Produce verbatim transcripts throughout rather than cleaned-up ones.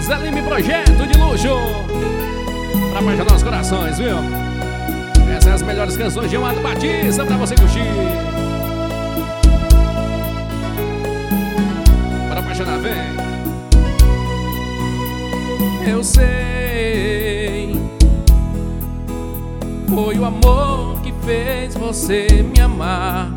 Zé Lima Projeto de Luxo, pra apaixonar os corações, viu? Essas são as melhores canções de Amado Batista pra você curtir. Para apaixonar, vem. Eu sei, foi o amor que fez você me amar.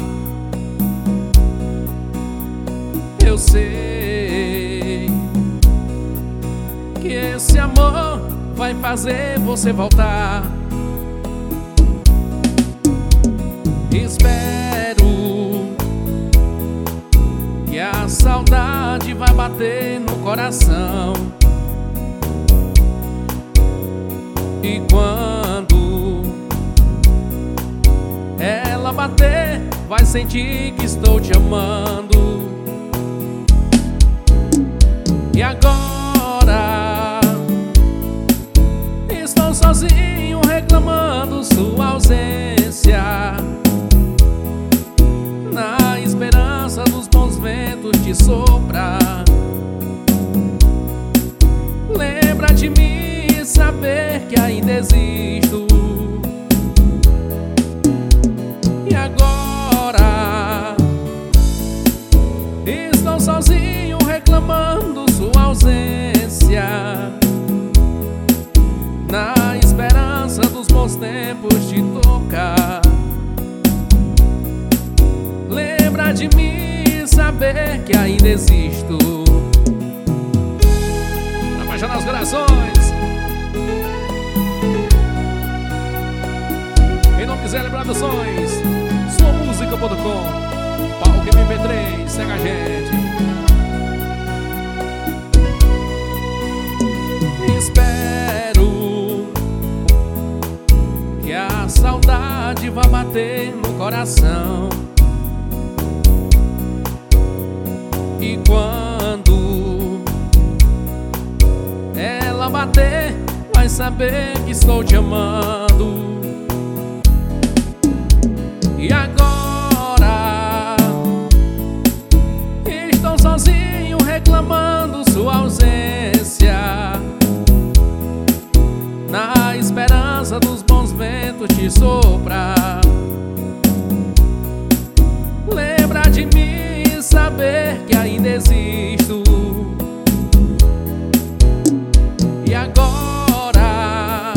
Eu sei que esse amor vai fazer você voltar. Espero que a saudade vai bater no coração. E quando ela bater, vai sentir que estou te amando. E agora estou sozinho reclamando sua ausência, na esperança dos bons ventos te soprar. Lembra de mim e saber que ainda existo. E agora estou sozinho reclamando sua ausência, na esperança dos bons tempos te tocar. Lembra de mim e saber que ainda existo. Pra apaixonar os corações. Quem não quiser lembrar dos sonhos, sua música ponto com, Palco M P três, segue a gente. Espero que a saudade vá bater no coração. E quando ela bater, vai saber que estou te amando. E agora estou sozinho reclamando sua ausência, na esperança dos bons ventos te soprar. Lembra de mim e saber que ainda existo. E agora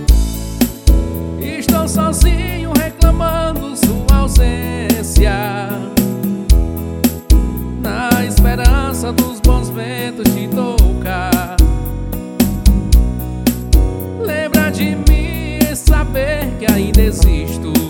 estou sozinho reclamando sua ausência, na esperança dos bons ventos te tocar. Lembra de mim e saber que ainda existo.